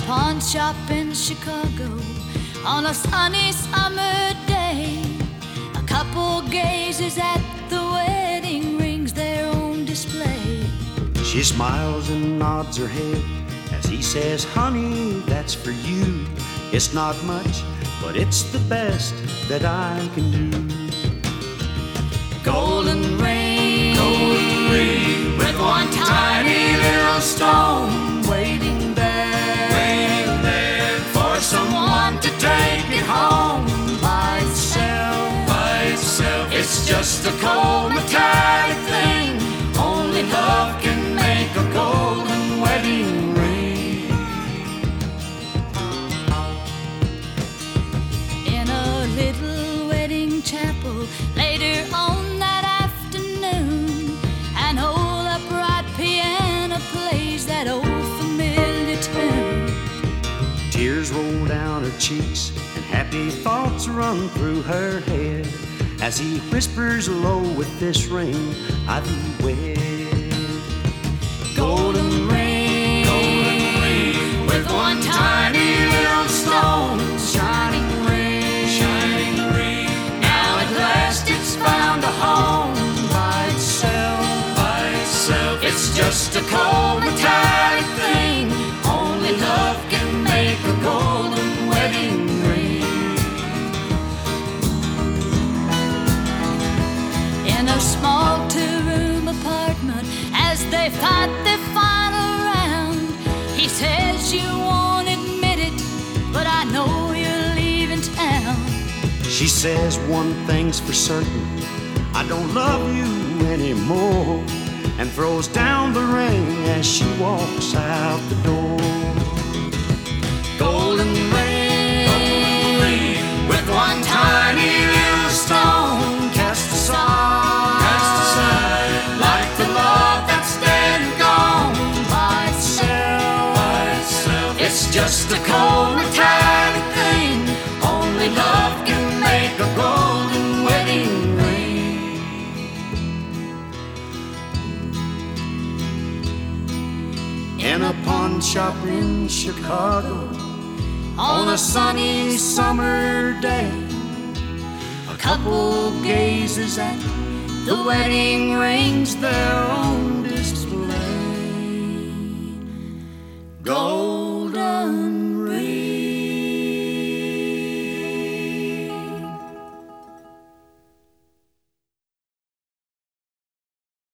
pawn shop in Chicago on a sunny summer day. A couple gazes at the wedding rings, their own display. She smiles and nods her head as he says, honey, that's for you. It's not much, but it's the best that I can do. Golden ring, with one tiny little stone waiting there for someone to take it home. By itself, it's just a cold metallic thing. Only love can make a golden wedding ring. In a little wedding chapel later on that afternoon, an old upright piano plays that old familiar tune. Tears roll down her cheeks and happy thoughts run through her head as he whispers low, with this ring I thee wed. Golden ring, with one tiny little stone, shining ring. Now at last it's found a home. By itself, it's just a cold metallic thing. Only love can make a golden wedding ring. In a small two-room apartment, as they fight their final round, he says, you won't admit it, but I know you're leaving town. She says, one thing's for certain, I don't love you anymore, and throws down the ring as she walks out the door. Golden ring, with one tiny little stone cast aside, like the love that's dead and gone. By itself, it's just a cold metallic thing. Only love can make a golden wedding ring. In a pawn shop in Chicago on a sunny summer day, a couple gazes at the wedding rings, their own display. Gold